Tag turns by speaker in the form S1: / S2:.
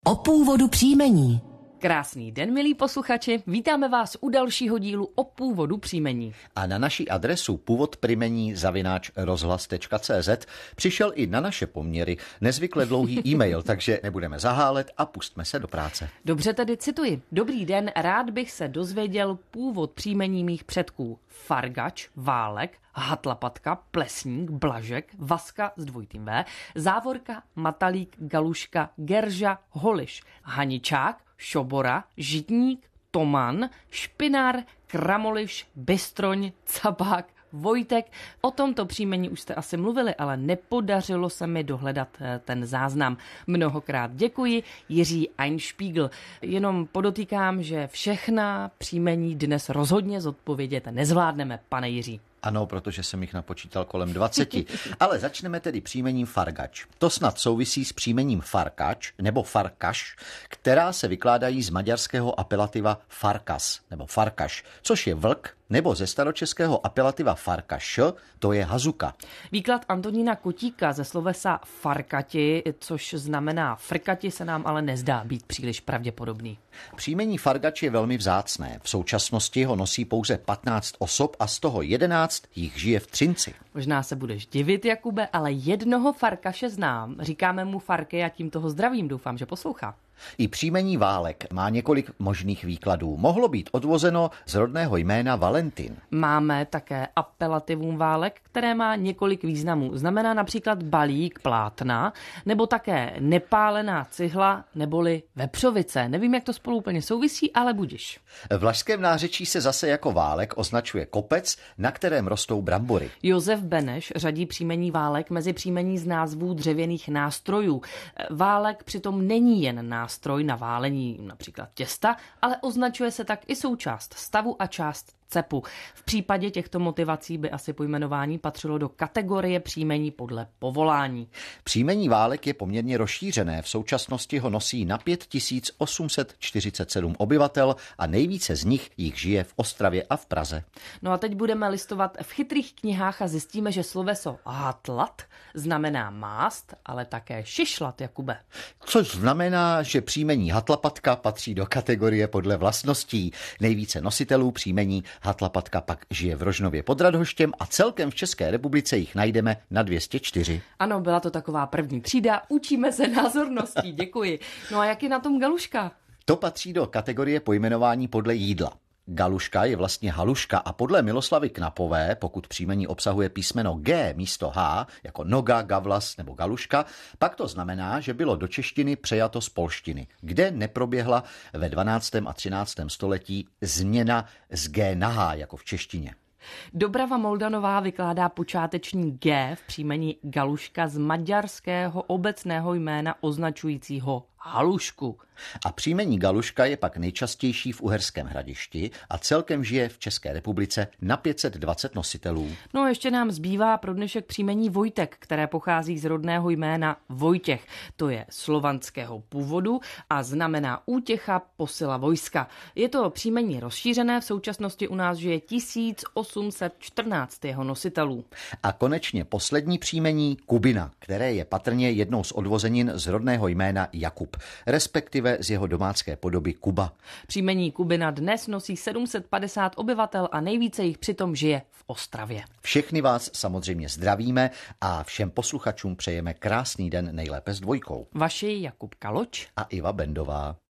S1: O původu příjmení.
S2: Krásný den, milí posluchači, vítáme vás u dalšího dílu o původu příjmení.
S3: A na naší adresu původprimení@rozhlas.cz přišel i na naše poměry nezvykle dlouhý e-mail, takže nebudeme zahálet a pustme se do práce.
S2: Dobře, tedy cituji. Dobrý den, rád bych se dozvěděl původ příjmení mých předků. Fargač, Válek, Hatlapatka, Plesník, Blažek, Vaska s dvojitým V, Závorka, Matalík, Galuška, Gerža, Holiš, Haničák, Šobora, Žitník, Toman, Špinár, Kramoliš, Bystroň, Cabák, Vojtek. O tomto příjmení už jste asi mluvili, ale nepodařilo se mi dohledat ten záznam. Mnohokrát děkuji, Jiří Einspiegel. Jenom podotýkám, že všechna příjmení dnes rozhodně zodpovědět nezvládneme, pane Jiří.
S3: Ano, protože jsem jich napočítal kolem 20. Ale začneme tedy příjmením Fargač. To snad souvisí s příjmením Farkač nebo Farkaš, která se vykládají z maďarského apelativa Farkas nebo Farkaš, což je vlk, nebo ze staročeského apelativa Farkaš, to je hazuka.
S2: Výklad Antonína Kotíka ze slovesa farkati, což znamená frkati, se nám ale nezdá být příliš pravděpodobný.
S3: Příjmení Fargač je velmi vzácné. V současnosti ho nosí pouze 15 osob a z toho 11 jich žije v Třinci.
S2: Možná se budeš divit, Jakube, ale jednoho Farkaše znám. Říkáme mu Farky a tím toho zdravím, doufám, že poslouchá.
S3: I příjmení Válek má několik možných výkladů. Mohlo být odvozeno z rodného jména Valentin.
S2: Máme také apelativum Válek, které má několik významů. Znamená například balík plátna, nebo také nepálená cihla, neboli vepřovice. Nevím, jak to spolu úplně souvisí, ale budiš.
S3: V vlašském nářečí se zase jako Válek označuje kopec, na kterém rostou brambory.
S2: Josef Beneš řadí příjmení Válek mezi příjmení z názvů dřevěných nástrojů. Válek přitom není jen nástroj na válení například těsta, ale označuje se tak i součást stavu a část cepu. V případě těchto motivací by asi pojmenování patřilo do kategorie příjmení podle povolání.
S3: Příjmení Válek je poměrně rozšířené. V současnosti ho nosí na 5847 obyvatel a nejvíce z nich jich žije v Ostravě a v Praze.
S2: No a teď budeme listovat v chytrých knihách a zjistíme, že sloveso hatlat znamená mást, ale také šišlat, Jakube.
S3: Což znamená, že příjmení Hatlapatka patří do kategorie podle vlastností. Nejvíce nositelů příjmení Hatlapatka pak žije v Rožnově pod Radhoštěm a celkem v České republice jich najdeme na 204.
S2: Ano, byla to taková první třída, učíme se názorností, děkuji. No a jak je na tom Galuška?
S3: To patří do kategorie pojmenování podle jídla. Galuška je vlastně haluška a podle Miloslavy Knapové, pokud příjmení obsahuje písmeno G místo H, jako noga, gavlas nebo galuška, pak to znamená, že bylo do češtiny přejato z polštiny, kde neproběhla ve 12. a 13. století změna z G na H, jako v češtině.
S2: Dobrava Moldanová vykládá počáteční G v příjmení Galuška z maďarského obecného jména označujícího halušku.
S3: A příjmení Galuška je pak nejčastější v Uherském Hradišti a celkem žije v České republice na 520 nositelů.
S2: No a ještě nám zbývá pro dnešek příjmení Vojtek, které pochází z rodného jména Vojtěch. To je slovanského původu a znamená útěcha, posila vojska. Je to příjmení rozšířené, v současnosti u nás žije 1814 jeho nositelů.
S3: A konečně poslední příjmení Kubina, které je patrně jednou z odvozenin z rodného jména Jakub, respektive z jeho domácké podoby Kuba.
S2: Příjmení Kubina dnes nosí 750 obyvatel a nejvíce jich přitom žije v Ostravě.
S3: Všechny vás samozřejmě zdravíme a všem posluchačům přejeme krásný den, nejlépe s dvojkou.
S2: Vaši Jakub Kaloč
S3: a Iva Bendová.